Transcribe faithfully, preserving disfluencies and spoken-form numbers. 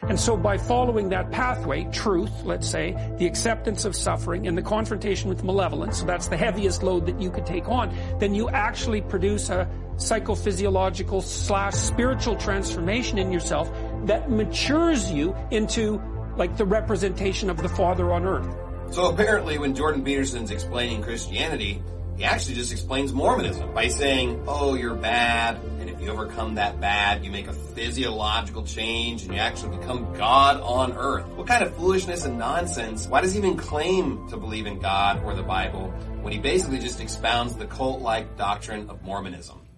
And so by following that pathway, truth, let's say, the acceptance of suffering and the confrontation with malevolence, so that's the heaviest load that you could take on, then you actually produce a psychophysiological slash spiritual transformation in yourself that matures you into like the representation of the Father on earth. So apparently when Jordan Peterson's explaining Christianity, he actually just explains Mormonism by saying, oh, you're bad, and if you overcome that bad, you make a physiological change, and you actually become God on earth. What kind of foolishness and nonsense? Why does he even claim to believe in God or the Bible when he basically just expounds the cult-like doctrine of Mormonism?